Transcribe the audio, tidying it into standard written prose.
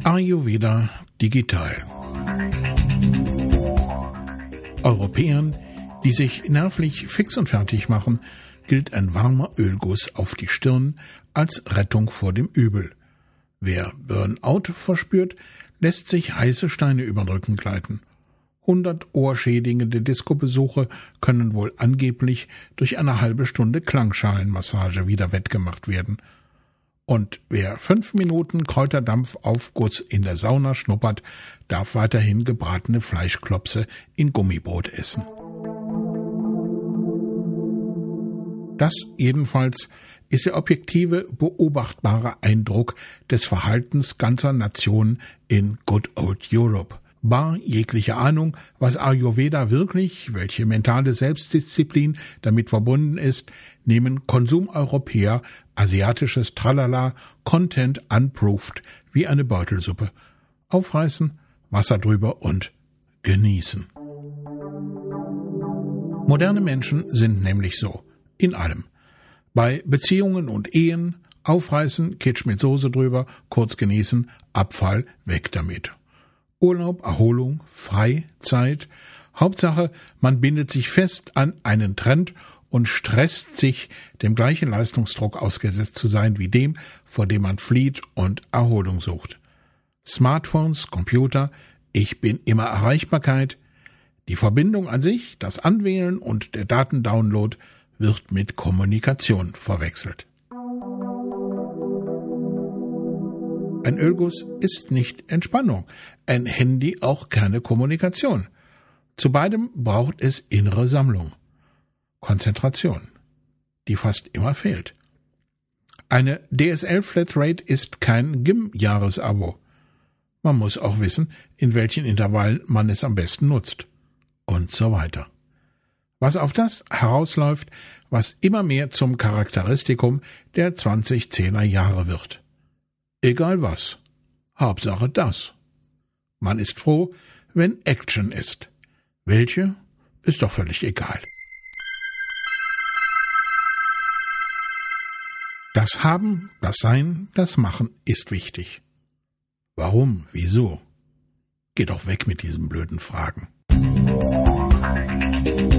Ayurveda digital. Europäern, die sich nervlich fix und fertig machen, gilt ein warmer Ölguss auf die Stirn als Rettung vor dem Übel. Wer Burnout verspürt, lässt sich heiße Steine über den Rücken gleiten. 100 ohrschädigende Discobesuche können wohl angeblich durch eine halbe Stunde Klangschalenmassage wieder wettgemacht werden. Und wer 5 Minuten Kräuterdampfaufguss in der Sauna schnuppert, darf weiterhin gebratene Fleischklopse in Gummibrot essen. Das jedenfalls ist der objektive, beobachtbare Eindruck des Verhaltens ganzer Nationen in Good Old Europe. Bar jegliche Ahnung, was Ayurveda wirklich, welche mentale Selbstdisziplin damit verbunden ist, nehmen Konsumeuropäer asiatisches Tralala Content unproved wie eine Beutelsuppe. Aufreißen, Wasser drüber und genießen. Moderne Menschen sind nämlich so, in allem. Bei Beziehungen und Ehen, aufreißen, Kitsch mit Soße drüber, kurz genießen, Abfall, weg damit. Urlaub, Erholung, Freizeit. Hauptsache, man bindet sich fest an einen Trend und stresst sich, dem gleichen Leistungsdruck ausgesetzt zu sein wie dem, vor dem man flieht und Erholung sucht. Smartphones, Computer, ich bin immer Erreichbarkeit. Die Verbindung an sich, das Anwählen und der Datendownload wird mit Kommunikation verwechselt. Ein Ölguss ist nicht Entspannung, ein Handy auch keine Kommunikation. Zu beidem braucht es innere Sammlung, Konzentration, die fast immer fehlt. Eine DSL-Flatrate ist kein GIM-Jahresabo. Man muss auch wissen, in welchen Intervallen man es am besten nutzt. Und so weiter. Was auf das herausläuft, was immer mehr zum Charakteristikum der 2010er Jahre wird. Egal was. Hauptsache das. Man ist froh, wenn Action ist. Welche? Ist doch völlig egal. Das Haben, das Sein, das Machen ist wichtig. Warum? Wieso? Geh doch weg mit diesen blöden Fragen.